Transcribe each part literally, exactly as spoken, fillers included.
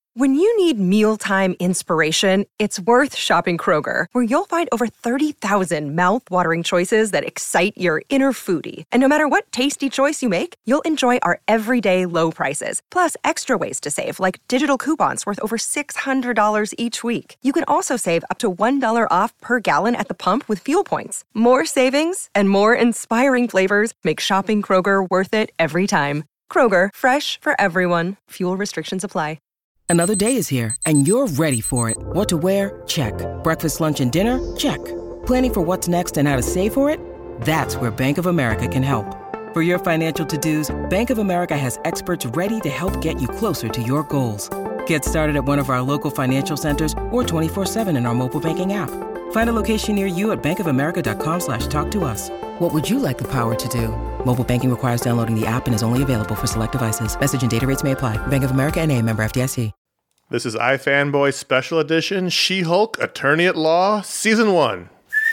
When you need mealtime inspiration, it's worth shopping Kroger, where you'll find over thirty thousand mouth-watering choices that excite your inner foodie. And no matter what tasty choice you make, you'll enjoy our everyday low prices, plus extra ways to save, like digital coupons worth over six hundred dollars each week. You can also save up to one dollar off per gallon at the pump with fuel points. More savings and more inspiring flavors make shopping Kroger worth it every time. Kroger, fresh for everyone. Fuel restrictions apply. Another day is here, and you're ready for it. What to wear? Check. Breakfast, lunch, and dinner? Check. Planning for what's next and how to save for it? That's where Bank of America can help. For your financial to-dos, Bank of America has experts ready to help get you closer to your goals. Get started at one of our local financial centers or twenty-four seven in our mobile banking app. Find a location near you at bankofamerica.com slash talk to us. What would you like the power to do? Mobile banking requires downloading the app and is only available for select devices. Message and data rates may apply. Bank of America N A, member F D I C. This is iFanboy Special Edition, She-Hulk, Attorney at Law, Season one.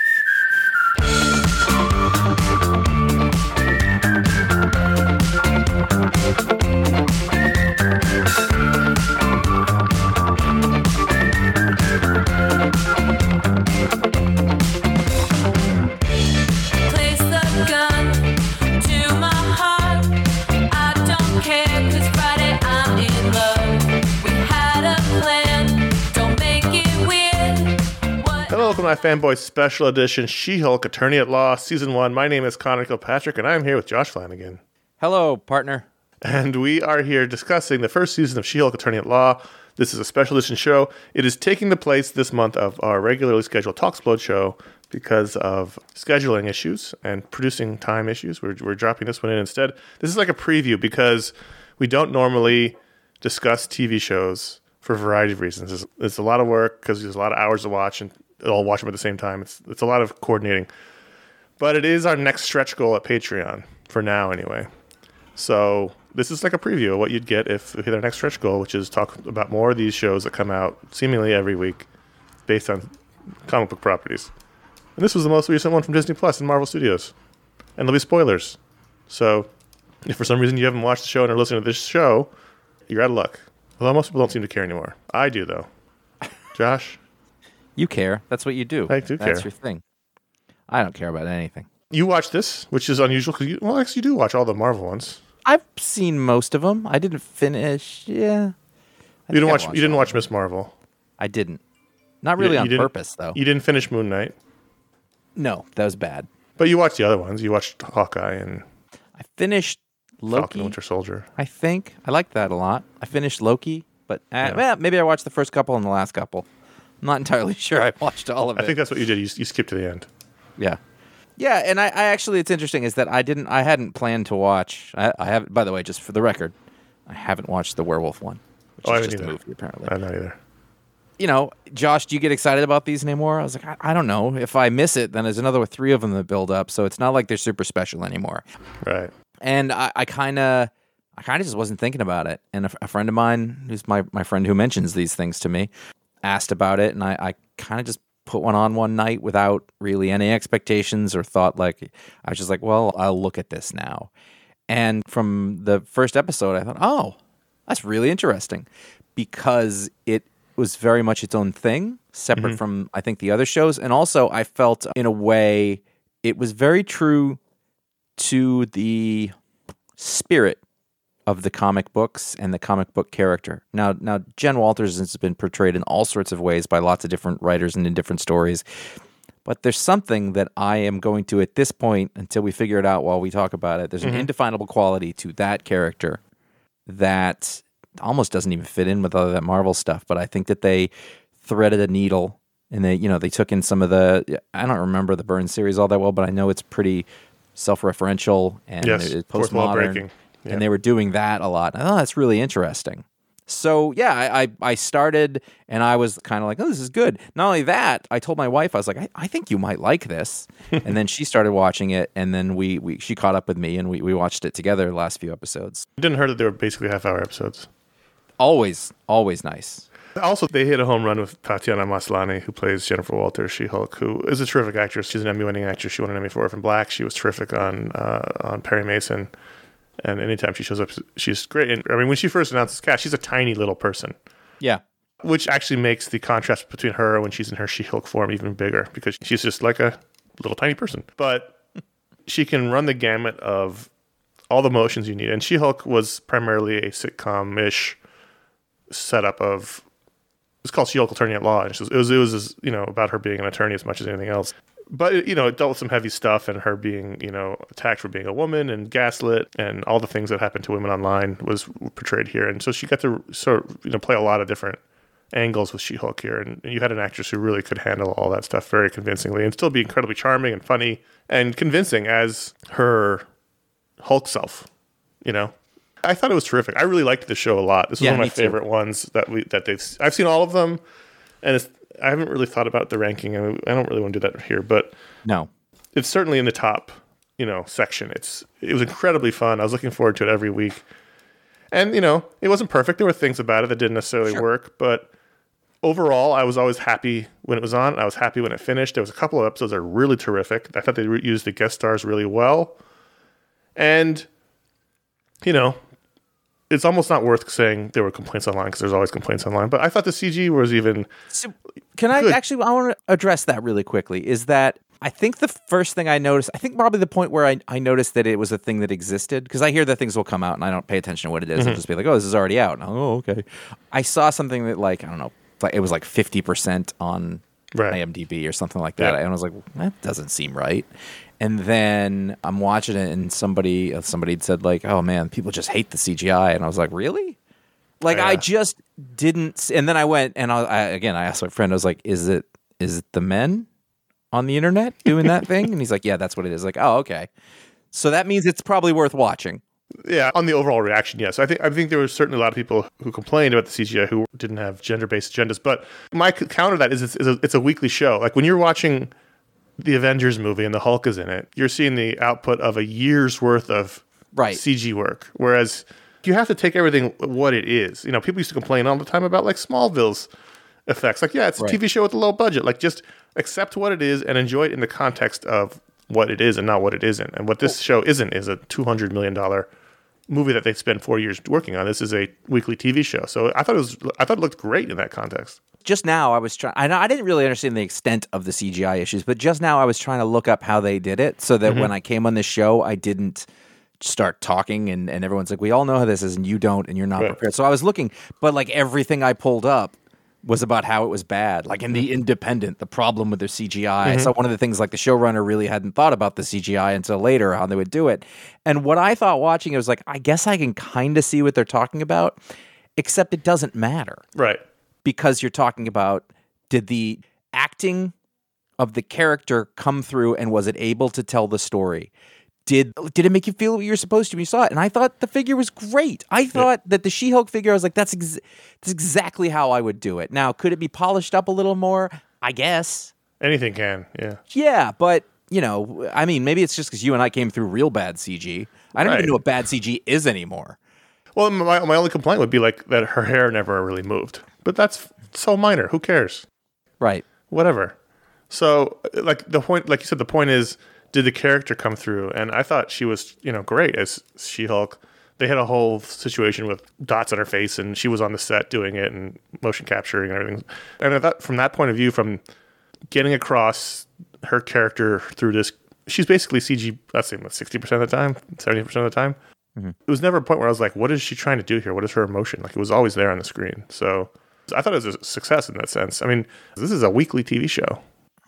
Welcome to my Fanboy Special Edition, She-Hulk, Attorney at Law, Season one. My name is Connor Kilpatrick, and I'm here with Josh Flanagan. Hello, partner. And we are here discussing the first season of She-Hulk, Attorney at Law. This is a special edition show. It is taking the place this month of our regularly scheduled Talksplode show because of scheduling issues and producing time issues. We're, we're dropping this one in instead. This is like a preview because we don't normally discuss T V shows for a variety of reasons. It's, it's a lot of work because there's a lot of hours to watch, and all watch them at the same time. It's it's a lot of coordinating. But it is our next stretch goal at Patreon, for now anyway. So this is like a preview of what you'd get if we hit our next stretch goal, which is talk about more of these shows that come out seemingly every week based on comic book properties. And this was the most recent one from Disney Plus and Marvel Studios. And there'll be spoilers. So if for some reason you haven't watched the show and are listening to this show, you're out of luck. Although most people don't seem to care anymore. I do, though. Josh? You care. That's what you do. I do care. That's your thing. I don't care about anything. You watch this, which is unusual because you, well, actually, you do watch all the Marvel ones. I've seen most of them. I didn't finish. Yeah. I you didn't watch. You didn't watch Miz Marvel. I didn't. Not really you, on you purpose, though. You didn't finish Moon Knight. No, that was bad. But you watched the other ones. You watched Hawkeye and I finished Loki. Falcon Winter Soldier. I think I liked that a lot. I finished Loki, but uh, yeah. well, maybe I watched the first couple and the last couple. I'm not entirely sure I watched all of it. I think that's what you did. You, you skipped to the end. Yeah. Yeah, and I, I actually, it's interesting is that I didn't, I hadn't planned to watch, I, I haven't, by the way, just for the record, I haven't watched the werewolf one, which oh, is I just either. a movie, apparently. I'm not either. You know, Josh, do you get excited about these anymore? I was like, I, I don't know. If I miss it, then there's another three of them that build up, so it's not like they're super special anymore. Right. And I, I kind of, I kind of just wasn't thinking about it. And a, a friend of mine, who's my, my friend who mentions these things to me, asked about it, and I, I kind of just put one on one night without really any expectations or thought. Like, I was just like, well, I'll look at this now. And from the first episode, I thought, oh, that's really interesting, because it was very much its own thing, separate mm-hmm. from, I think, the other shows. And also, I felt, in a way, it was very true to the spirit of the comic books and the comic book character. Now, now Jen Walters has been portrayed in all sorts of ways by lots of different writers and in different stories. But there's something that I am going to, at this point, until we figure it out while we talk about it, there's an mm-hmm. indefinable quality to that character that almost doesn't even fit in with all of that Marvel stuff. But I think that they threaded a needle, and they, you know, they took in some of the, I don't remember the Byrne series all that well, but I know it's pretty self-referential and yes, it's postmodern. Yeah. And they were doing that a lot. I thought, oh, that's really interesting. So, yeah, I, I, I started, and I was kind of like, oh, this is good. Not only that, I told my wife, I was like, I, I think you might like this. And then she started watching it, and then we, we she caught up with me, and we, we watched it together the last few episodes. It didn't hurt that they were basically half-hour episodes. Always, always nice. Also, they hit a home run with Tatiana Maslany, who plays Jennifer Walters, She-Hulk, who is a terrific actress. She's an Emmy-winning actress. She won an Emmy for Orphan Black. She was terrific on uh, on Perry Mason. And anytime she shows up, she's great. And I mean, when she first announced this cast, she's a tiny little person. Yeah. Which actually makes the contrast between her when she's in her She-Hulk form even bigger because she's just like a little tiny person. But she can run the gamut of all the motions you need. And She-Hulk was primarily a sitcom-ish setup of, it's called She-Hulk Attorney at Law. And it was, it was, it was, you know, about her being an attorney as much as anything else. But, it, you know, it dealt with some heavy stuff and her being, you know, attacked for being a woman and gaslit and all the things that happen to women online was portrayed here. And so she got to sort of, you know, play a lot of different angles with She-Hulk here. And, and you had an actress who really could handle all that stuff very convincingly and still be incredibly charming and funny and convincing as her Hulk self, you know. I thought it was terrific. I really liked the show a lot. This was Yeah, one of my me too. favorite ones that we that they've. I've seen all of them, and it's, I haven't really thought about the ranking. I, mean, I don't really want to do that here, but No. it's certainly in the top, you know, section. It's it was incredibly fun. I was looking forward to it every week, and you know, it wasn't perfect. There were things about it that didn't necessarily Sure. work, but overall, I was always happy when it was on. I was happy when it finished. There was a couple of episodes that were really terrific. I thought they re- used the guest stars really well, and you know, it's almost not worth saying there were complaints online because there's always complaints online. But I thought the C G was even So, can I Good. actually, I want to address that really quickly. Is that I think the first thing I noticed, I think probably the point where I, I noticed that it was a thing that existed, because I hear that things will come out and I don't pay attention to what it is. Mm-hmm. I'll just be like, oh, this is already out. And I'll, oh, okay. I saw something that, like, I don't know, like it was like fifty percent on Right. IMDb or something like that. Yeah. And I was like, that doesn't seem right. And then I'm watching it and somebody somebody had said, like, oh, man, people just hate the C G I. And I was like, really? Like, Yeah. I just didn't. s- And then I went and I, I again, I asked my friend, I was like, is it is it the men on the internet doing that thing? And he's like, yeah, that's what it is. Like, oh, okay. So that means it's probably worth watching. Yeah, on the overall reaction, yes. I think I think there were certainly a lot of people who complained about the C G I who didn't have gender-based agendas. But my c- counter to that is it's, it's, a, it's a weekly show. Like when you're watching the Avengers movie and the Hulk is in it, you're seeing the output of a year's worth of Right. C G work. Whereas you have to take everything what it is. You know, people used to complain all the time about like Smallville's effects. Like, yeah, it's a Right. T V show with a low budget. Like, just accept what it is and enjoy it in the context of what it is and not what it isn't. And what this show isn't is a two hundred million dollars movie that they spent four years working on. This is a weekly T V show. So I thought it was, I thought it looked great in that context. Just now I was trying, I, I didn't really understand the extent of the C G I issues, but just now I was trying to look up how they did it so that Mm-hmm. when I came on this show, I didn't start talking and, and everyone's like, we all know how this is and you don't and you're not Right. prepared. So I was looking, but like everything I pulled up was about how it was bad. Like in The Independent, the problem with their C G I. I saw one of the things like the showrunner really hadn't thought about the C G I until later, how they would do it. And what I thought watching it was like, I guess I can kind of see what they're talking about, except it doesn't matter. Right. Because you're talking about, did the acting of the character come through and was it able to tell the story? Did did it make you feel what you were supposed to when you saw it? And I thought the figure was great. I thought that the She-Hulk figure, I was like, that's, ex- that's exactly how I would do it. Now, could it be polished up a little more? I guess. Anything can. Yeah. Yeah, but, you know, I mean, maybe it's just because you and I came through real bad C G. I don't Right. even know what bad C G is anymore. Well, my, my only complaint would be like that her hair never really moved. But that's so minor. Who cares? Right. Whatever. So, like the point, like you said, the point is, did the character come through? And I thought she was, you know, great as She-Hulk. They had a whole situation with dots on her face, and she was on the set doing it and motion capturing and everything. And I thought, from that point of view, from getting across her character through this, she's basically C G. Let's say sixty percent of the time, seventy percent of the time. Mm-hmm. It was never a point where I was like, "What is she trying to do here? What is her emotion?" Like it was always there on the screen. So I thought it was a success in that sense. I mean, this is a weekly T V show.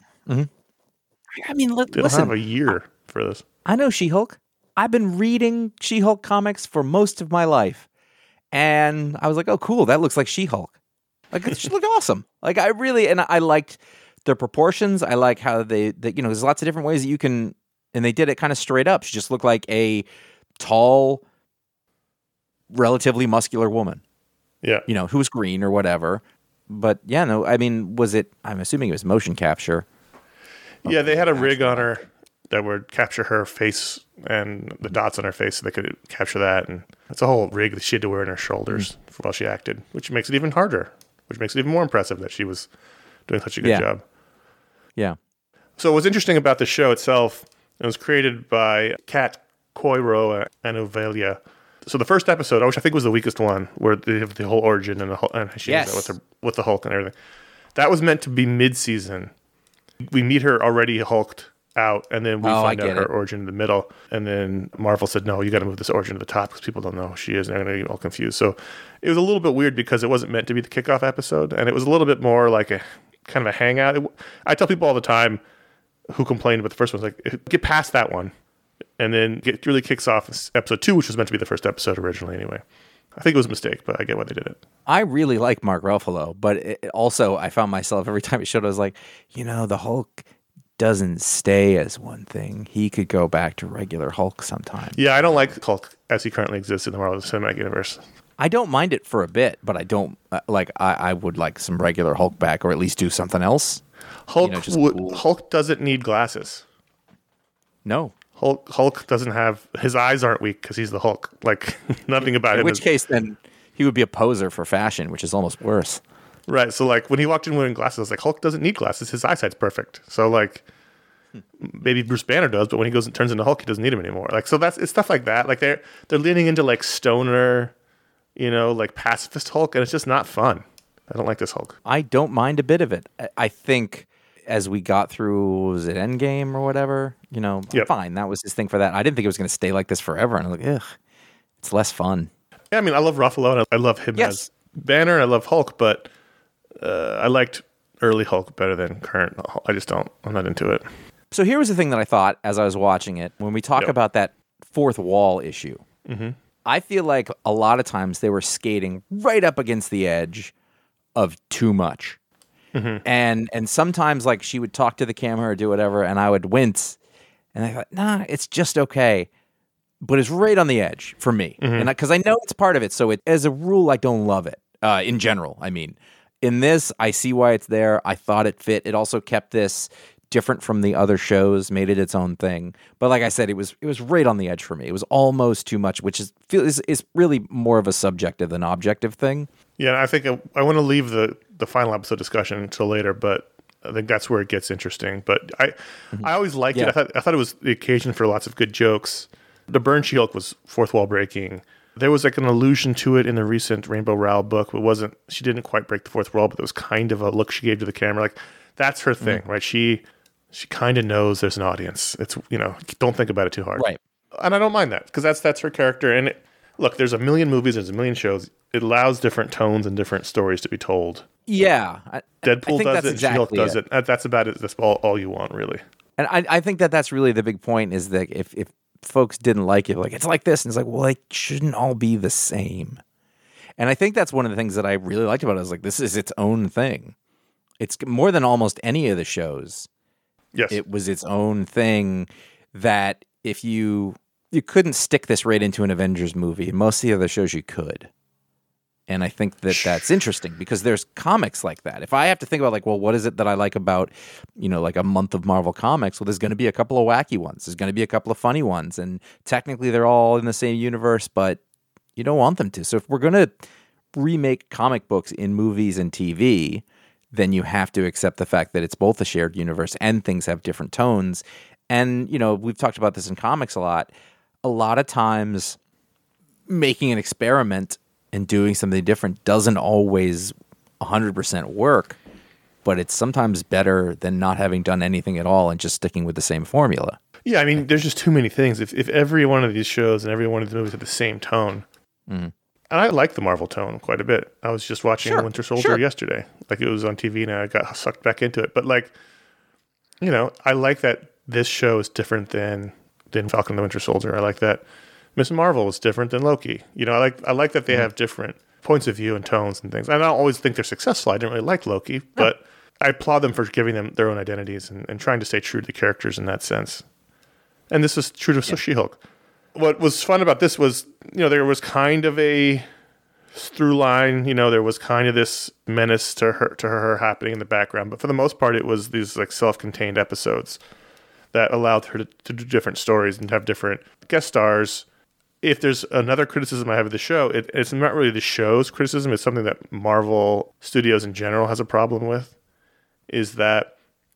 I mean, li- They don't listen. have a year for this. I know She-Hulk. I've been reading She-Hulk comics for most of my life. And I was like, oh, cool. That looks like She-Hulk. Like, it should look awesome. Like, I really, and I liked their proportions. I like how they, they, you know, there's lots of different ways that you can, and they did it kind of straight up. She just looked like a tall, relatively muscular woman, Yeah. you know, who was green or whatever. But yeah, no, I mean, was it, I'm assuming it was motion capture. Yeah, they had a rig on her that would capture her face and the dots on her face so they could capture that. And it's a whole rig that she had to wear on her shoulders mm-hmm. while she acted, which makes it even harder, which makes it even more impressive that she was doing such a good Yeah. job. Yeah. So what's interesting about the show itself, it was created by Kat Coiro and Ovelia. So the first episode, which I think was the weakest one, where they have the whole origin and the whole, and she Yes. with the with the Hulk and everything. That was meant to be mid-season. We meet her already hulked out, and then we Oh, find I out get her it. origin in the middle. And then Marvel said, "No, you got to move this origin to the top because people don't know who she is, and they're going to get all confused." So it was a little bit weird because it wasn't meant to be the kickoff episode, and it was a little bit more like a kind of a hangout. It, I tell people all the time who complained about the first one, like, get past that one, and then it really kicks off episode two, which was meant to be the first episode originally anyway. I think it was a mistake, but I get why they did it. I really like Mark Ruffalo, but it, it also I found myself every time it showed, I was like, you know, the Hulk doesn't stay as one thing. He could go back to regular Hulk sometime. Yeah, I don't like Hulk as he currently exists in the Marvel Cinematic Universe. I don't mind it for a bit, but I don't uh, like. I, I would like some regular Hulk back, or at least do something else. Hulk You know, just would, cool. Hulk doesn't need glasses. No. Hulk Hulk doesn't have his eyes aren't weak because he's the Hulk. Like nothing about In him. which is, case, then he would be a poser for fashion, which is almost worse. right? So like when he walked in wearing glasses, I was like Hulk doesn't need glasses. His eyesight's perfect. So like maybe Bruce Banner does, but when he goes and turns into Hulk, he doesn't need him anymore. Like so that's it's stuff like that. Like they're they're leaning into like stoner, you know, like pacifist Hulk, and it's just not fun. I don't like this Hulk. I don't mind a bit of it. I, I think as we got through, was it Endgame or whatever? You know, Yep. fine. That was his thing for that. I didn't think it was going to stay like this forever. And I'm like, ugh, it's less fun. Yeah, I mean, I love Ruffalo and I love him Yes. as Banner and I love Hulk, but uh, I liked early Hulk better than current Hulk. I just don't. I'm not into it. So here was the thing that I thought as I was watching it. When we talk Yep. about that fourth wall issue, I feel like a lot of times they were skating right up against the edge of too much. And and sometimes like she would talk to the camera or do whatever, and I would wince, and I thought, nah, it's just okay, but it's right on the edge for me, and because I, I know it's part of it. So it, as a rule, I don't love it. Uh, in general, I mean, in this, I see why it's there. I thought it fit. It also kept this different from the other shows, made it its own thing. But like I said, it was it was right on the edge for me. It was almost too much, which is feel is, is really more of a subjective than objective thing. Yeah, I think I, I want to leave the, the final episode discussion until later, but I think that's where it gets interesting. But I I always liked Yeah. it. I thought, I thought it was the occasion for lots of good jokes. The Burn She-Hulk was fourth wall breaking. There was like an allusion to it in the recent Rainbow Rowell book. It wasn't, she didn't quite break the fourth wall, but it was kind of a look she gave to the camera. Like that's her thing, right? She she kind of knows there's an audience. It's, you know, don't think about it too hard. Right. And I don't mind that because that's that's her character. And it, look, there's a million movies, there's a million shows. It allows different tones and different stories to be told. Yeah. I, I Deadpool think does that's it, She-Hulk exactly does it. it. That- That's about it. That's all, all you want, really. And I, I think that that's really the big point is that if, if folks didn't like it, like, it's like this, and it's like, well, it shouldn't all be the same. And I think that's one of the things that I really liked about it. I was like, this is its own thing. It's more than almost any of the shows. Yes. It was its own thing that if you you couldn't stick this right into an Avengers movie, most of the other shows you could. And I think that that's interesting because there's comics like that. If I have to think about like, well, what is it that I like about, you know, like a month of Marvel Comics? Well, there's going to be a couple of wacky ones. There's going to be a couple of funny ones. And technically they're all in the same universe, but you don't want them to. So if we're going to remake comic books in movies and T V, then you have to accept the fact that it's both a shared universe and things have different tones. And, you know, we've talked about this in comics a lot. A lot of times making an experiment and doing something different doesn't always one hundred percent work, but it's sometimes better than not having done anything at all and just sticking with the same formula. Yeah, I mean, there's just too many things. If if every one of these shows and every one of the movies had the same tone, and I like the Marvel tone quite a bit. I was just watching Sure, Winter Soldier sure. yesterday. Like it was on T V and I got sucked back into it. But like, you know, I like that this show is different than than Falcon and the Winter Soldier. I like that Miss Marvel is different than Loki. You know, I like I like that they have different points of view and tones and things. I don't always think they're successful. I didn't really like Loki, but I applaud them for giving them their own identities and, and trying to stay true to the characters in that sense. And this is true to She-Hulk. What was fun about this was, you know, there was kind of a through line, you know, there was kind of this menace to her to her happening in the background, but for the most part it was these like self-contained episodes that allowed her to, to do different stories and have different guest stars. If there's another criticism I have of the show, it, it's not really the show's criticism, it's something that Marvel Studios in general has a problem with, is that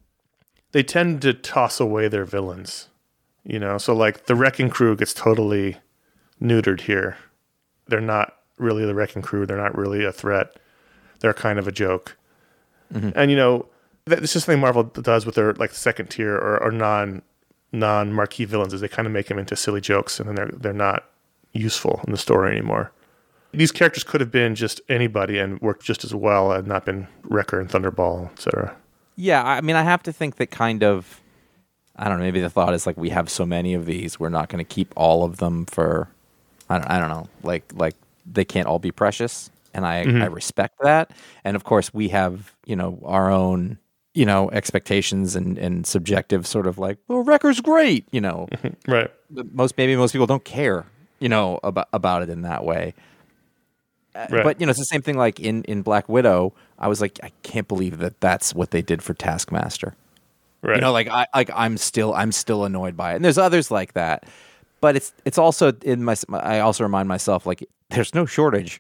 they tend to toss away their villains. You know, so like the Wrecking Crew gets totally neutered here. they're not really the wrecking crew. They're not really a threat. They're kind of a joke. Mm-hmm. And, you know, that's just something Marvel does with their like second tier or, or non non marquee villains is they kind of make them into silly jokes, and then they're they're not useful in the story anymore. These characters could have been just anybody and worked just as well and not been Wrecker and Thunderball, et cetera. Yeah, I mean, I have to think that kind of, I don't know, maybe the thought is like we have so many of these, we're not going to keep all of them for, I don't, I don't know, like like they can't all be precious, and I, mm-hmm. I respect that. And of course, we have, you know, our own, you know, expectations and, and subjective sort of like, well, Wrecker's great, you know. Right. Most, maybe most people don't care, you know, about, about it in that way. Right. But, you know, it's the same thing like in, in Black Widow. I was like, I can't believe that that's what they did for Taskmaster. Right. You know, like I like I'm still I'm still annoyed by it. And there's others like that. But it's it's also in my I also remind myself like there's no shortage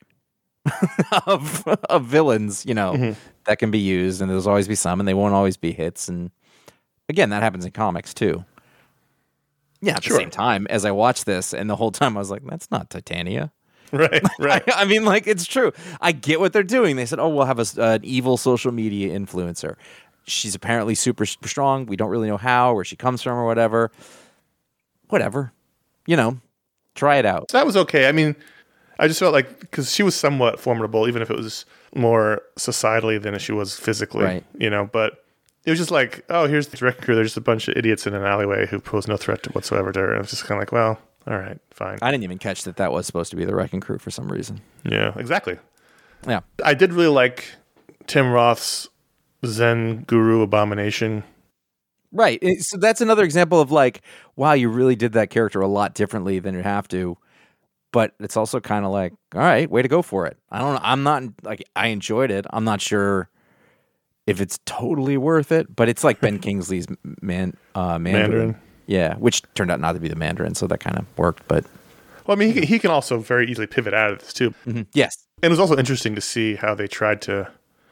of of villains, you know, mm-hmm. that can be used, and there's always be some, and they won't always be hits. And again, that happens in comics too. Yeah, at sure. the same time, as I watched this, and the whole time I was like, that's not Titania. Right, right. I, I mean, like, it's true. I get what they're doing. They said, oh, we'll have a, uh, an evil social media influencer. She's apparently super, super strong. We don't really know how, where she comes from or whatever. Whatever. You know, try it out. That was okay. I mean, I just felt like, because she was somewhat formidable, even if it was more societally than she was physically, right. you know, but it was just like, oh, here's the wrecking crew. There's just a bunch of idiots in an alleyway who pose no threat whatsoever to her. And it was just kind of like, well, all right, fine. I didn't even catch that that was supposed to be the wrecking crew for some reason. Yeah, exactly. Yeah. I did really like Tim Roth's Zen Guru Abomination. Right. So that's another example of like, wow, you really did that character a lot differently than you have to. But it's also kind of like, all right, way to go for it. I don't know. I'm not like, I enjoyed it. I'm not sure if it's totally worth it, but it's like Ben Kingsley's man, uh, Mandarin. Mandarin. Yeah, which turned out not to be the Mandarin, so that kind of worked. But well, I mean, he, he can also very easily pivot out of this too. Mm-hmm. Yes, and it was also interesting to see how they tried to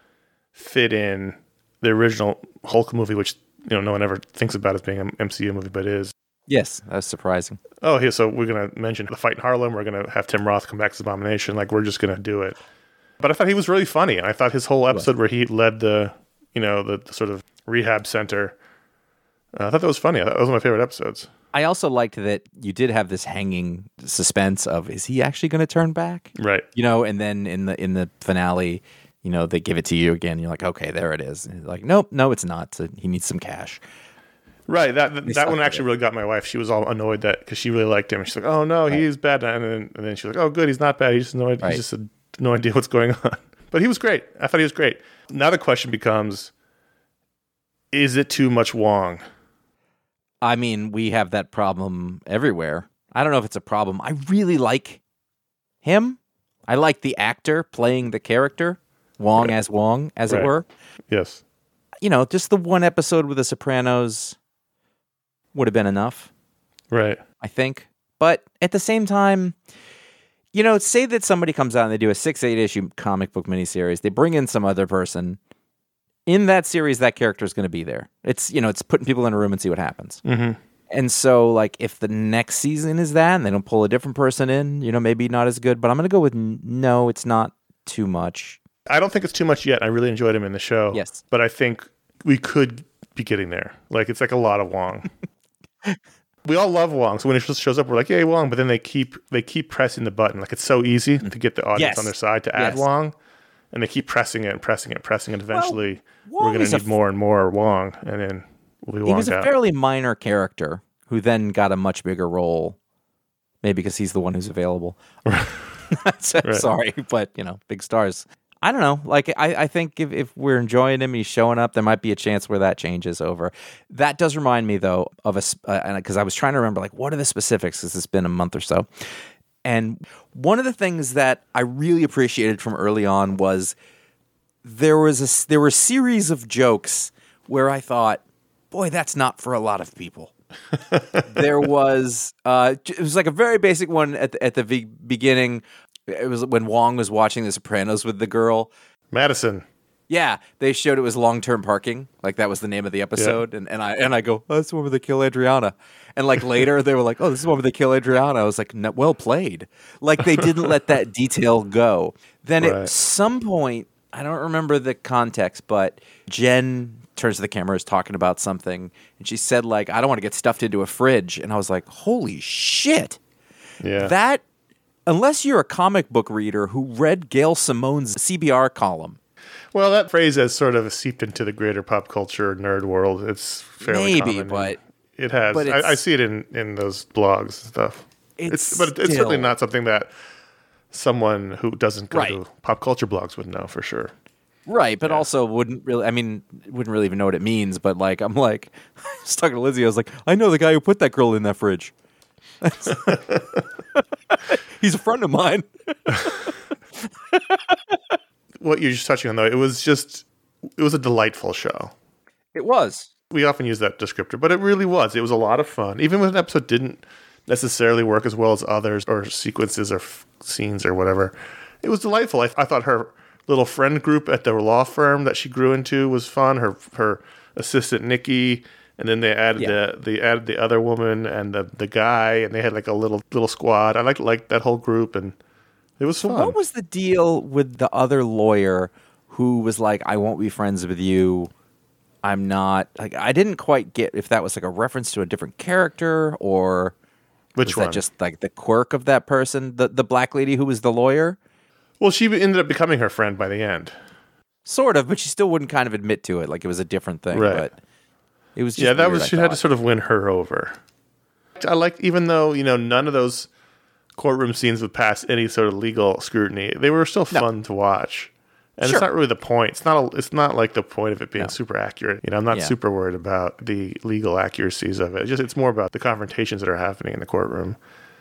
fit in the original Hulk movie, which you know no one ever thinks about as being an M C U movie, but is. Yes, that was surprising. Oh, yeah. So we're gonna mention the fight in Harlem. We're gonna have Tim Roth come back as Abomination. Like we're just gonna do it. But I thought he was really funny, and I thought his whole episode where he led the, you know, the, the sort of rehab center. Uh, I thought that was funny. I thought that was one of my favorite episodes. I also liked that you did have this hanging suspense of, is he actually going to turn back? Right. You know, and then in the in the finale, you know, they give it to you again. You're like, okay, there it is. And like, nope, no, it's not. So he needs some cash. Right. That that, that one actually really got my wife. She was all annoyed that because she really liked him. And she's like, oh, no, right. he's bad. And then, and then she's like, oh, good, he's not bad. He's just annoyed. Right. He's just a, no idea what's going on. But he was great. I thought he was great. Now the question becomes, is it too much Wong? I mean, we have that problem everywhere. I don't know if it's a problem. I really like him. I like the actor playing the character, Wong right. as Wong, as right. it were. Yes. You know, just the one episode with The Sopranos would have been enough. Right. I think. But at the same time, you know, say that somebody comes out and they do a six, eight issue comic book miniseries. They bring in some other person. In that series, that character is going to be there. It's, you know, it's putting people in a room and see what happens. Mm-hmm. And so, like, if the next season is that and they don't pull a different person in, you know, maybe not as good. But I'm going to go with no, it's not too much. I don't think it's too much yet. I really enjoyed him in the show. Yes. But I think we could be getting there. Like, it's like a lot of Wong. We all love Wong. So when it shows up, we're like, yay, Wong. But then they keep they keep pressing the button. Like, it's so easy to get the audience yes. on their side to add yes. Wong. And they keep pressing it and pressing it and pressing it. And eventually, well, we're going to need f- more and more Wong. And then we'll be Wonged out. He was a out. fairly minor character who then got a much bigger role. Maybe because he's the one who's available. so, right. Sorry, but, you know, big stars. I don't know. Like, I, I think if, if we're enjoying him, he's showing up, there might be a chance where that changes over. That does remind me, though, of a... Because uh, I was trying to remember, like, what are the specifics? Because it's been a month or so. And one of the things that I really appreciated from early on was there was a, there were a series of jokes where I thought, boy, that's not for a lot of people. There was uh, it was like a very basic one at the, at the beginning. It was when Wong was watching The Sopranos with the girl. Madison. Yeah, they showed it was long-term parking. Like that was the name of the episode, yeah. and, and I and I go, oh, that's the one where they kill Adriana. And like later they were like, oh, this is the one where they kill Adriana. I was like, no, well played. Like they didn't let that detail go. Then right. at some point, I don't remember the context, but Jen turns to the camera, is talking about something, and she said like, I don't want to get stuffed into a fridge. And I was like, holy shit. Yeah. That, unless you're a comic book reader who read Gail Simone's C B R column. Well, that phrase has sort of seeped into the greater pop culture nerd world. It's fairly Maybe, common. but it has. But I, I see it in, in those blogs and stuff. It's, it's but still, it's certainly not something that someone who doesn't go right. to pop culture blogs would know for sure. Right, but yeah. also wouldn't really, I mean, wouldn't really even know what it means. But like, I'm like, I was talking to Lizzie, I was like, I know the guy who put that girl in that fridge. He's a friend of mine. What you're just touching on, though, it was just, it was a delightful show. It was. We often use that descriptor, but it really was. It was a lot of fun. Even when an episode didn't necessarily work as well as others, or sequences or f- scenes or whatever, it was delightful. I, I thought her little friend group at the law firm that she grew into was fun. Her her assistant, Nikki, and then they added yeah. the they added the other woman and the, the guy, and they had like a little little squad. I liked, liked that whole group, and it was so fun. What was the deal with the other lawyer who was like, I won't be friends with you? I'm not, like, I didn't quite get if that was like a reference to a different character or Which was one? that just like the quirk of that person, the the black lady who was the lawyer? Well, she ended up becoming her friend by the end. Sort of, but she still wouldn't kind of admit to it, like it was a different thing. Right. But it was just yeah, that weird, was she had to sort of win her over. I like, even though you know none of those courtroom scenes would pass any sort of legal scrutiny, they were still fun no. to watch. And sure. it's not really the point. It's not. A, it's not like the point of it being no. super accurate. You know, I'm not yeah. super worried about the legal accuracies of it. It's just it's more about the confrontations that are happening in the courtroom.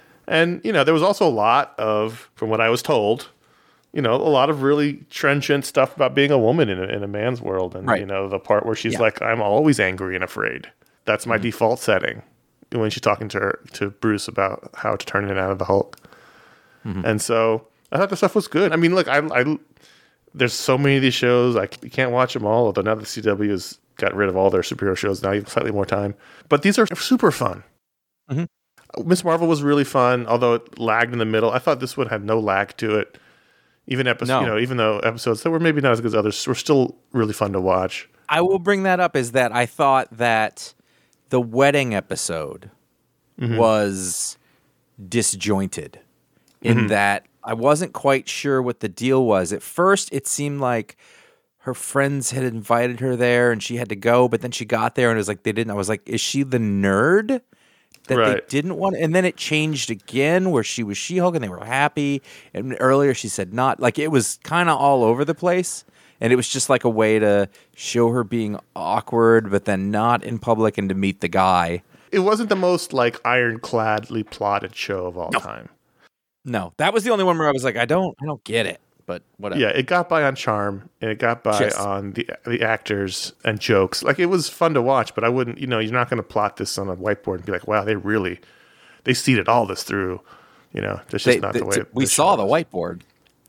And you know, there was also a lot of, from what I was told, you know, a lot of really trenchant stuff about being a woman in a, in a man's world. And right. you know, the part where she's yeah. like, I'm always angry and afraid. That's my mm-hmm. default setting. When she's talking to her, to Bruce about how to turn in and out of the Hulk. Mm-hmm. And so I thought the stuff was good. I mean, look, I, I there's so many of these shows. I you can't watch them all, although now the C W has got rid of all their superhero shows. Now you have slightly more time. But these are super fun. Mm-hmm. Miz Marvel was really fun, although it lagged in the middle. I thought this one had no lag to it. Even episodes, no. you know, even though episodes that were maybe not as good as others were still really fun to watch. I will bring that up is that I thought that the wedding episode mm-hmm. was disjointed in mm-hmm. that I wasn't quite sure what the deal was. At first, it seemed like her friends had invited her there and she had to go, but then she got there and it was like they didn't. I was like, is she the nerd that right. they didn't want? And then it changed again where she was She-Hulk and they were happy. And earlier she said not. Like it was kind of all over the place. And it was just like a way to show her being awkward, but then not in public and to meet the guy. It wasn't the most like ironcladly plotted show of all no. time. No, that was the only one where I was like, I don't, I don't get it, but whatever. Yeah, it got by on charm and it got by Just. on the the actors and jokes. Like it was fun to watch, but I wouldn't, you know, you're not going to plot this on a whiteboard and be like, wow, they really, they seeded all this through. You know, that's just they, not they, the way. We saw the whiteboard.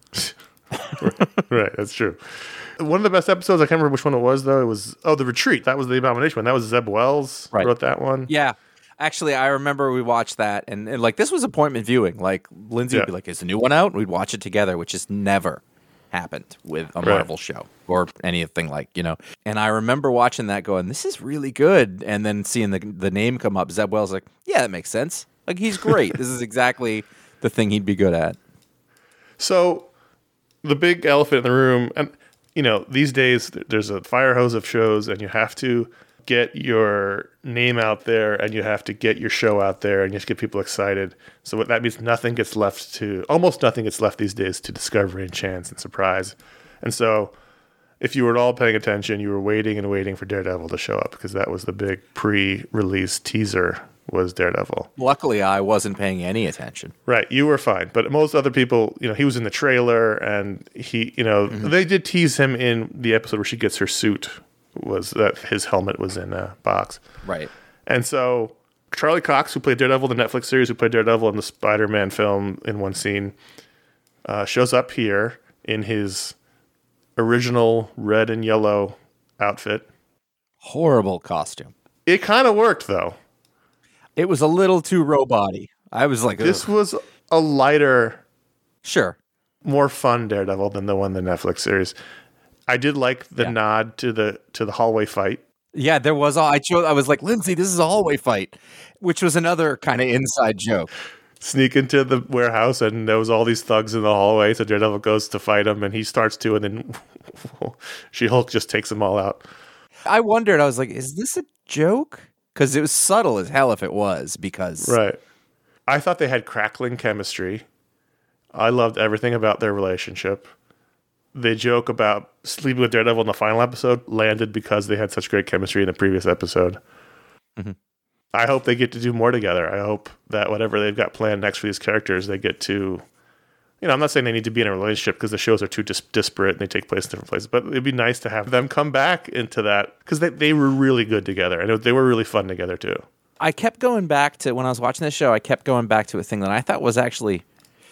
right, right, that's true. One of the best episodes, I can't remember which one it was, though. It was, oh, The Retreat. That was the Abomination one. That was Zeb Wells right. wrote that one. Yeah. Actually, I remember we watched that, and, and like this was appointment viewing. Like Lindsay yeah. would be like, "Is the new one out?" And we'd watch it together, which has never happened with a Marvel right. show or anything like you know. And I remember watching that, going, "This is really good," and then seeing the the name come up, Zeb Wells, like, "Yeah, that makes sense. Like he's great. This is exactly the thing he'd be good at." So, the big elephant in the room, and you know, these days there's a fire hose of shows, and you have to get your name out there and you have to get your show out there and you just get people excited. So what that means, nothing gets left to, almost nothing gets left these days to discovery and chance and surprise. And so if you were at all paying attention, you were waiting and waiting for Daredevil to show up because that was the big pre-release teaser was Daredevil. Luckily, I wasn't paying any attention. Right. You were fine. But most other people, you know, he was in the trailer and he, you know, mm-hmm. they did tease him in the episode where she gets her suit. Was that his helmet was in a box. Right. And so Charlie Cox, who played Daredevil in the Netflix series, who played Daredevil in the Spider-Man film in one scene, uh, shows up here in his original red and yellow outfit. Horrible costume. It kind of worked, though. It was a little too robot-y. I was like, this ugh. was a lighter, Sure. more fun Daredevil than the one in the Netflix series. I did like the Yeah. nod to the to the hallway fight. Yeah, there was. All, I chose. I was like, Lindsay, this is a hallway fight, which was another kind of inside joke. Sneak into the warehouse, and there was all these thugs in the hallway. So Daredevil goes to fight him, and he starts to, and then She-Hulk just takes them all out. I wondered. I was like, is this a joke? Because it was subtle as hell if it was. Because Right. I thought they had crackling chemistry. I loved everything about their relationship. They joke about sleeping with Daredevil in the final episode landed because they had such great chemistry in the previous episode. Mm-hmm. I hope they get to do more together. I hope that whatever they've got planned next for these characters, they get to, you know, I'm not saying they need to be in a relationship because the shows are too dis- disparate and they take place in different places, but it'd be nice to have them come back into that because they, they were really good together and it, they were really fun together too. I kept going back to, when I was watching this show, I kept going back to a thing that I thought was actually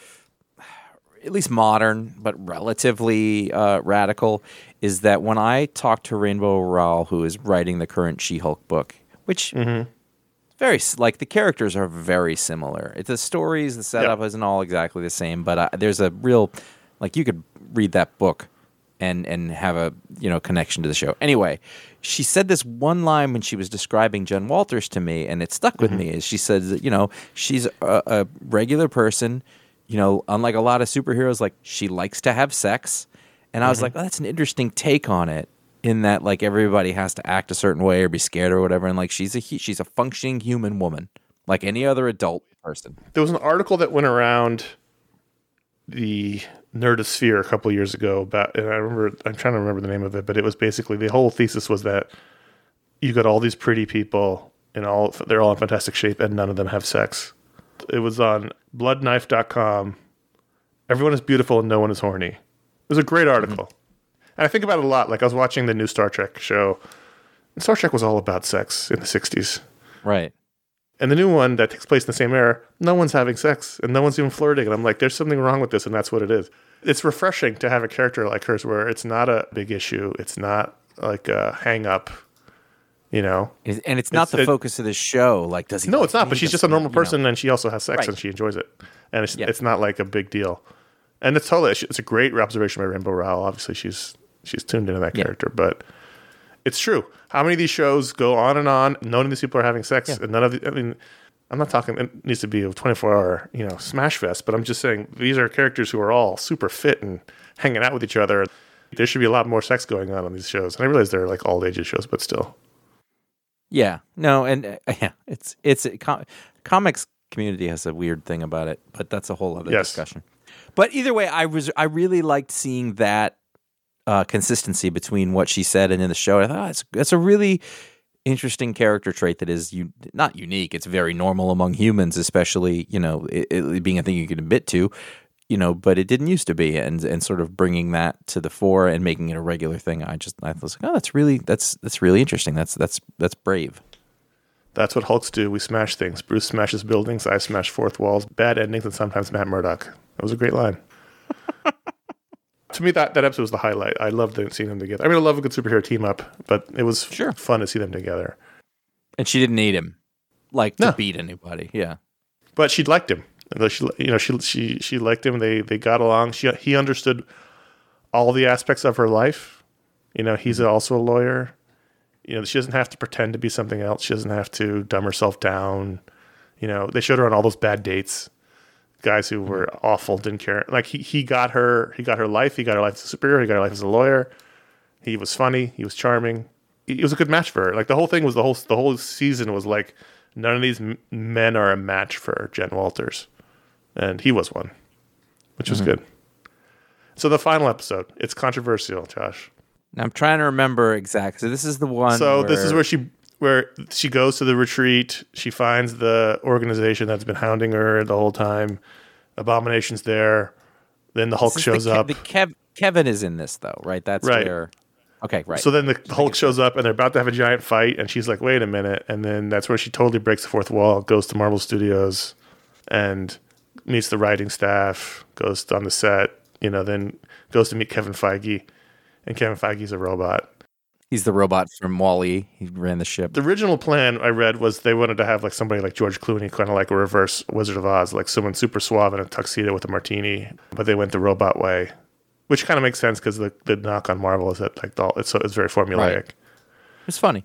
at least modern, but relatively uh, radical, is that when I talked to Rainbow Rowell, who is writing the current She-Hulk book, which Mm-hmm. very s- like the characters are very similar. It, the stories, the setup Yep. isn't all exactly the same, but uh, there's a real, like you could read that book and and have a you know connection to the show. Anyway, she said this one line when she was describing Jen Walters to me, and it stuck with me. Is she said that you know she's a, a regular person. You know, unlike a lot of superheroes, like she likes to have sex. And I was like, oh, that's an interesting take on it. In that, like everybody has to act a certain way or be scared or whatever, and like she's a hu- she's a functioning human woman, like any other adult person. There was an article that went around the Nerdosphere a couple of years ago about, and I remember, I'm trying to remember the name of it, but it was basically the whole thesis was that you got all these pretty people and all they're all in fantastic shape and none of them have sex. It was on blood knife dot com. Everyone is beautiful and no one is horny. It was a great article. Mm-hmm. And I think about it a lot. Like I was watching the new Star Trek show. And Star Trek was all about sex in the sixties. Right. And the new one that takes place in the same era, no one's having sex and no one's even flirting. And I'm like, there's something wrong with this, and that's what it is. It's refreshing to have a character like hers where it's not a big issue. It's not like a hang up, you know? Is- And it's not It's- the it- focus of the show. Like, does he? No, like it's not, me? but she's Does just a he- normal you know? person and she also has sex Right. and she enjoys it. And it's, Yeah. it's not like a big deal. And it's totally, it's a great observation by Rainbow Rowell. Obviously, she's she's tuned into that Yeah. character, but it's true. How many of these shows go on and on, none of these people are having sex, Yeah. and none of the, I mean, I'm not talking, it needs to be a twenty-four hour, you know, smash fest, but I'm just saying these are characters who are all super fit and hanging out with each other. There should be a lot more sex going on on these shows. And I realize they're like all ages shows, but still. Yeah. No. And uh, yeah, it's it's a com- comics community has a weird thing about it, but that's a whole other Yes. discussion. But either way, I was I really liked seeing that uh, consistency between what she said and in the show. I thought oh, it's that's a really interesting character trait that is u- not unique. It's very normal among humans, especially you know it, it being a thing you can admit to. You know, but it didn't used to be, and and sort of bringing that to the fore and making it a regular thing. I just I was like, oh, that's really that's that's really interesting. That's that's that's brave. That's what Hulks do. We smash things. Bruce smashes buildings. I smash fourth walls. Bad endings, and sometimes Matt Murdock. That was a great line. To me, that, that episode was the highlight. I loved the- seeing them together. I mean, I love a good superhero team up, but it was Sure. fun to see them together. And she didn't need him, like to No. beat anybody. Yeah, But she liked him. She, you know, she she she liked him. They they got along. She he understood all the aspects of her life. You know, he's also a lawyer. You know, she doesn't have to pretend to be something else. She doesn't have to dumb herself down. You know, they showed her on all those bad dates. Guys who were awful, didn't care. Like he, he got her, he got her life. He got her life as a superhero. He got her life as a lawyer. He was funny. He was charming. It was a good match for her. Like the whole thing was the whole the whole season was like none of these m- men are a match for Jen Walters, and he was one, which was Mm-hmm. good. So the final episode, it's controversial, Josh. now I'm trying to remember exactly. So this is the one. So this is where- where she where she goes to the retreat. She finds the organization that's been hounding her the whole time. Abomination's there. Then the Hulk this is shows the Ke- up. The Kev- Kevin is in this though, right? That's Right. where. Okay, right. So then the Hulk shows up and they're about to have a giant fight, and she's like, "Wait a minute!" And then that's where she totally breaks the fourth wall. Goes to Marvel Studios and meets the writing staff. Goes on the set. You know, then goes to meet Kevin Feige. and Kevin Feige's a robot. He's the robot from Wall-E. He ran the ship. The original plan I read was they wanted to have like somebody like George Clooney, kind of like a reverse Wizard of Oz, like someone super suave in a tuxedo with a martini, but they went the robot way, which kind of makes sense because the, the knock on Marvel is that like the, it's so it's very formulaic. Right. It's funny.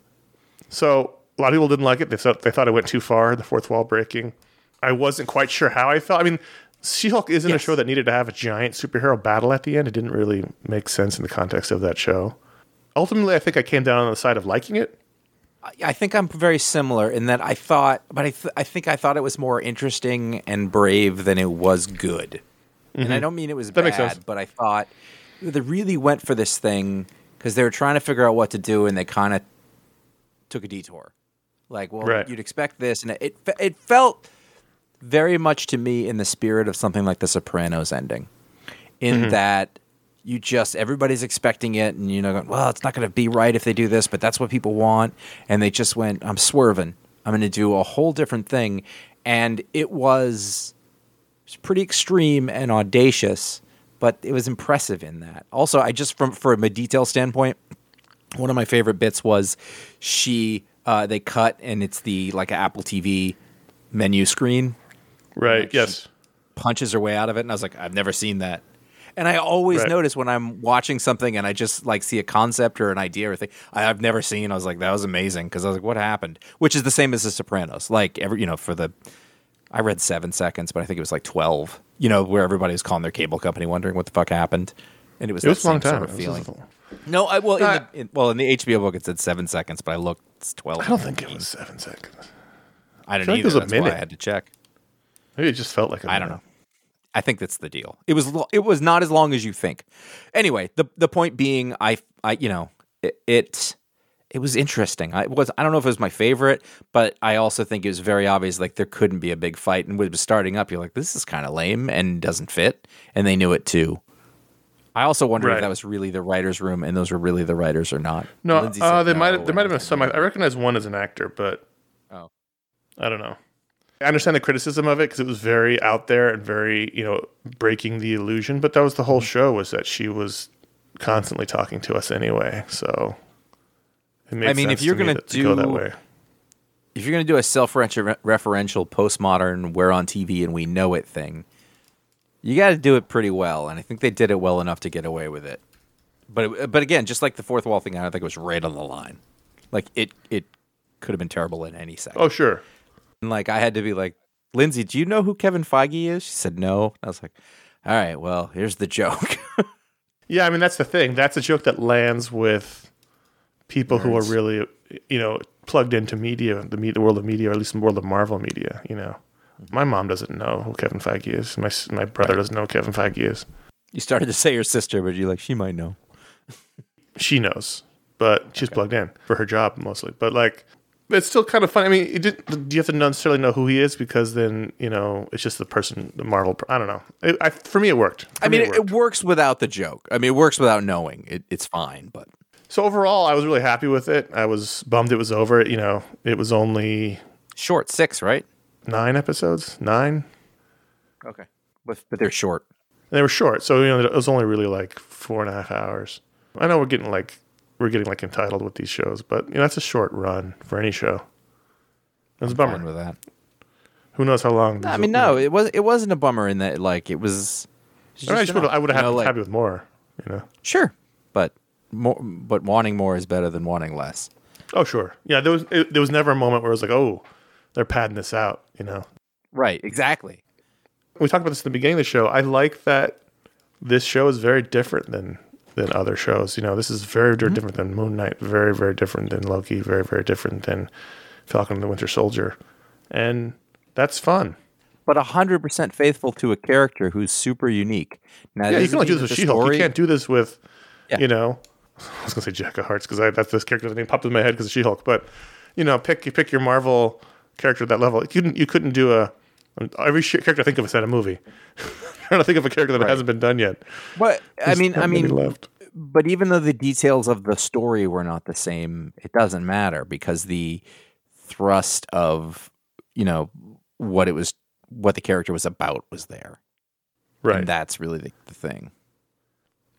So a lot of people didn't like it. They thought they thought it went too far, the fourth wall breaking. I wasn't quite sure how I felt. I mean, She-Hulk isn't yes. a show that needed to have a giant superhero battle at the end. It didn't really make sense in the context of that show. Ultimately, I think I came down on the side of liking it. I think I'm very similar in that I thought, but I, th- I think I thought it was more interesting and brave than it was good. Mm-hmm. And I don't mean it was that bad, makes sense. But I thought they really went for this thing because they were trying to figure out what to do, and they kind of took a detour. Like, well, right. you'd expect this, and it it felt very much to me in the spirit of something like The Sopranos ending, in mm-hmm. that you just, everybody's expecting it, and you know, going, well, it's not going to be right if they do this, but that's what people want. And they just went, I'm swerving. I'm going to do a whole different thing. And it was, it was pretty extreme and audacious, but it was impressive in that. Also, I just, from from a detail standpoint, one of my favorite bits was she, uh, they cut, and it's the, like, an Apple T V menu screen. Right, yes. Punches her way out of it, and I was like, I've never seen that. And I always right. notice when I'm watching something and I just like see a concept or an idea or thing I've never seen. I was like, that was amazing, because I was like, what happened? Which is the same as The Sopranos. Like every, you know, for the, I read seven seconds, but I think it was like twelve. You know, where everybody was calling their cable company, wondering what the fuck happened, and it was it that was a long same time. sort of feeling. Little... No, I well, in the, in, well, in the H B O book it said seven seconds, but I looked, it's twelve. I don't think it was seven seconds. I didn't I either. like it was a That's minute. why I had to check. Maybe it just felt like a minute. I don't know. I think that's the deal. It was lo- it was not as long as you think. Anyway, the the point being, I I you know it it, it was interesting. I it was I don't know if it was my favorite, but I also think it was very obvious like there couldn't be a big fight, and when it was starting up, you're like, this is kind of lame and doesn't fit, and they knew it too. I also wondered right. if that was really the writers' room, and those were really the writers or not. No, Lindsay uh, said there no, might there might have been and some. I recognize one as an actor, but oh, I don't know. I understand the criticism of it because it was very out there and very, you know, breaking the illusion. But that was the whole show, was that she was constantly talking to us anyway. So it made I mean, sense if you're to gonna that, do to go that way. If you're going to do a self-referential, postmodern, we're on T V and we know it thing, you got to do it pretty well. And I think they did it well enough to get away with it. But it, but again, just like the fourth wall thing, I don't think it was right on the line. Like it it could have been terrible in any second. Oh, sure. And like I had to be like, Lindsay, do you know who Kevin Feige is? She said no. I was like, all right, well, here's the joke. Yeah, I mean, that's the thing. That's a joke that lands with people Nerds. who are really, you know, plugged into media, the, media, the world of media, or at least the world of Marvel media, you know. Mm-hmm. My mom doesn't know who Kevin Feige is. My my brother doesn't know who Kevin Feige is. You started to say your sister, but you're like, she might know. She knows, but she's okay. plugged in for her job mostly. But like, it's still kind of funny. I mean, it did, do you have to necessarily know who he is? Because then, you know, it's just the person, the Marvel. I don't know. It, I, for me, it worked. For I mean, me it, it, worked. it works without the joke. I mean, it works without knowing. It, it's fine, but. So overall, I was really happy with it. I was bummed it was over. You know, it was only short, six, right? Nine episodes, nine. Okay, but but they're short. And they were short, so you know it was only really like four and a half hours. I know we're getting like we're getting like entitled with these shows, but you know that's a short run for any show. It was a bummer fine with that. Who knows how long? No, I mean, no, it was it wasn't a bummer in that like it was. Just I, just would, I would have been like, happy with more. You know, sure, but more, but wanting more is better than wanting less. Oh, sure, yeah. There was it, there was never a moment where it was like, oh, they're padding this out. You know, right? Exactly. We talked about this in the beginning of the show. I like that this show is very different than than other shows. You know, this is very, very mm-hmm. different than Moon Knight. Very, very different than Loki. Very, very different than Falcon and the Winter Soldier, and that's fun. But one hundred percent faithful to a character who's super unique. Now, yeah, you can only do this with She-Hulk. You can't do this with, yeah. you know, I was going to say Jack of Hearts because that's this character's name popped in my head because of She-Hulk. But, you know, pick you pick your Marvel character at that level. You couldn't, you couldn't do a, every character I think of is at a movie. I'm trying to think of a character that right. hasn't been done yet. But, I mean, I mean, left. But even though the details of the story were not the same, it doesn't matter because the thrust of, you know, what it was, what the character was about was there. Right. And that's really the, the thing.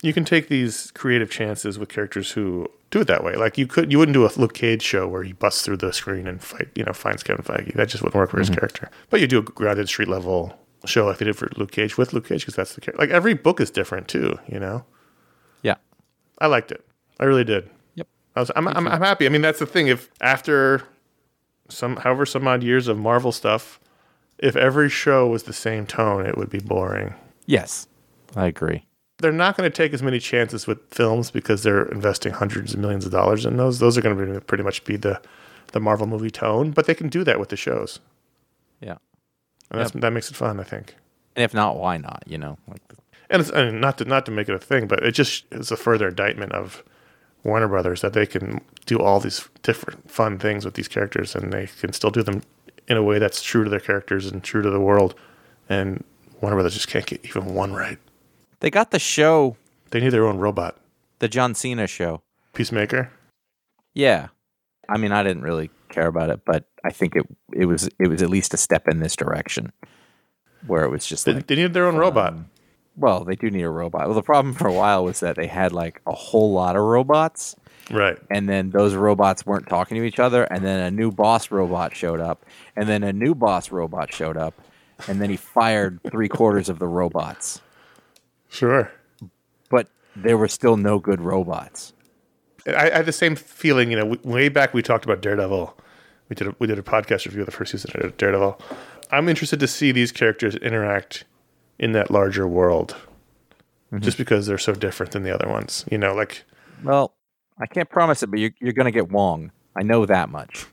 You can take these creative chances with characters who do it that way. Like you could, you wouldn't do a Luke Cage show where he busts through the screen and fight, you know, finds Kevin Feige. That just wouldn't work for mm-hmm. his character. But you do a grounded street level show like they did for Luke Cage with Luke Cage because that's the character. Like every book is different too, you know. Yeah, I liked it. I really did. Yep. I was. I'm. I'm, I'm happy. I mean, that's the thing. If after some, however, some odd years of Marvel stuff, if every show was the same tone, it would be boring. Yes, I agree. They're not going to take as many chances with films because they're investing hundreds of millions of dollars in those. Those are going to be, pretty much be the, the Marvel movie tone, but they can do that with the shows. Yeah, and that's, yep. that makes it fun, I think. And if not, why not? You know, like, and it's and not to not to make it a thing, but it just is a further indictment of Warner Brothers that they can do all these different fun things with these characters, and they can still do them in a way that's true to their characters and true to the world. And Warner Brothers just can't get even one right. They got the show. They need their own robot. The John Cena show. Peacemaker? Yeah. I mean, I didn't really care about it, but I think it it was it was at least a step in this direction where it was just they, like... They needed their own um, robot. Well, they do need a robot. Well, the problem for a while was that they had like a whole lot of robots. Right. And then those robots weren't talking to each other, and then a new boss robot showed up, and then a new boss robot showed up, and then he fired three quarters of the robots. Sure. But there were still no good robots. I, I had the same feeling, you know, way back we talked about Daredevil. We did a, we did a podcast review of the first season of Daredevil. I'm interested to see these characters interact in that larger world, mm-hmm. just because they're so different than the other ones. You know, like... Well, I can't promise it, but you're, you're going to get Wong. I know that much.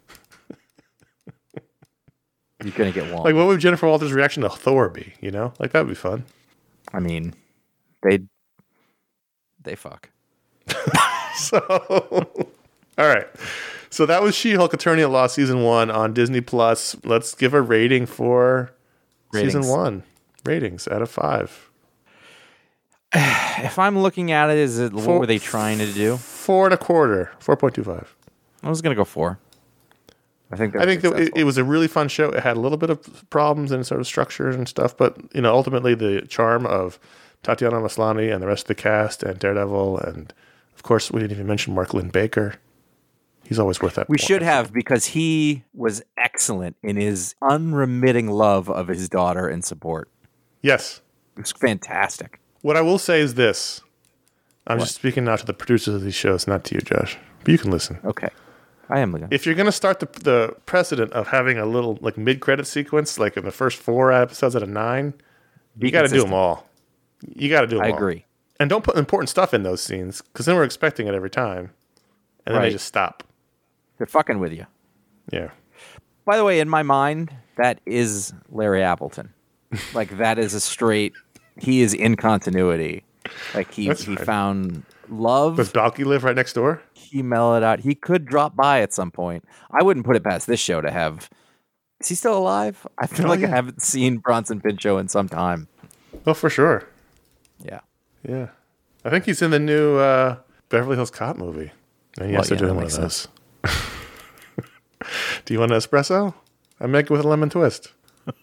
You're going to get Wong. Like, what would Jennifer Walters' reaction to Thor be, you know? Like, that would be fun. I mean... They they fuck. So, all right. So that was She-Hulk Attorney at Law Season one on Disney Plus. Let's give a rating for Ratings. Season one. Ratings out of five. If I'm looking at it, is it what four, were they trying to do? Four and a quarter. four point two five. I was going to go four. I think I think it, it was a really fun show. It had a little bit of problems in sort of structures and stuff, but you know, ultimately the charm of Tatiana Maslany and the rest of the cast and Daredevil, and of course we didn't even mention Mark Lynn-Baker. He's always worth that. We point. should have, because he was excellent in his unremitting love of his daughter and support. Yes. It was fantastic. What I will say is this. I'm what? just speaking now to the producers of these shows, not to you, Josh. But you can listen. Okay. I am looking. If you're going to start the, the precedent of having a little like mid-credit sequence, like in the first four episodes out of nine, Be you got to do them all. You got to do them I all. agree. And don't put important stuff in those scenes, because then we're expecting it every time. And then right. they just stop. They're fucking with you. Yeah. By the way, in my mind, that is Larry Appleton. Like, that is a straight... He is in continuity. Like, he, he found love. Does Balky live right next door? He mellowed out. He could drop by at some point. I wouldn't put it past this show to have... Is he still alive? I feel oh, like yeah. I haven't seen Bronson Pinchot in some time. Oh, for sure. Yeah. Yeah. I think he's in the new uh, Beverly Hills Cop movie. And yes, well, they're yeah, doing one of those. Do you want an espresso? I make it with a lemon twist.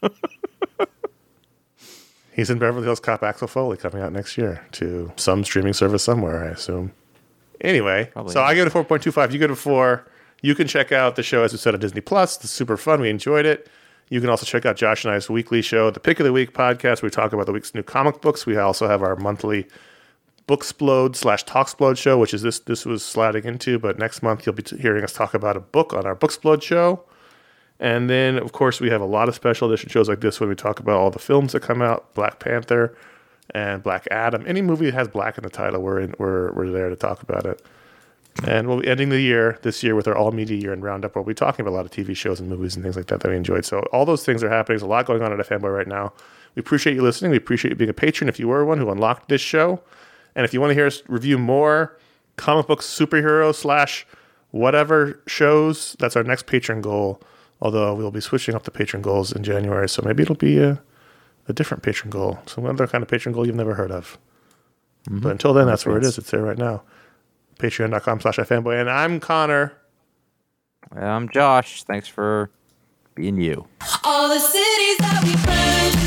He's in Beverly Hills Cop Axel Foley coming out next year to some streaming service somewhere, I assume. Anyway, Probably so not. I give it a four point two five. You give it a four. You can check out the show, as we said, on Disney Plus. It's super fun. We enjoyed it. You can also check out Josh and I's weekly show, the Pick of the Week podcast. We talk about the week's new comic books. We also have our monthly Booksplode slash Talksplode show, which is this this was sliding into. But next month, you'll be t- hearing us talk about a book on our Booksplode show. And then, of course, we have a lot of special edition shows like this when we talk about all the films that come out, Black Panther and Black Adam. Any movie that has black in the title, we're in, we're we're there to talk about it. And we'll be ending the year this year with our All Media Year and Roundup. We'll be talking about a lot of T V shows and movies and things like that that we enjoyed. So all those things are happening. There's a lot going on at Fanboy right now. We appreciate you listening. We appreciate you being a patron if you were one who unlocked this show. And if you want to hear us review more comic book superhero slash whatever shows, that's our next patron goal. Although we'll be switching up the patron goals in January, so maybe it'll be a, a different patron goal. Some other kind of patron goal you've never heard of. Mm-hmm. But until then, that's where it is. It's there right now. Patreon.com slash iFanboy. And I'm Connor. I'm Josh. Thanks for being you. All the cities that we burned.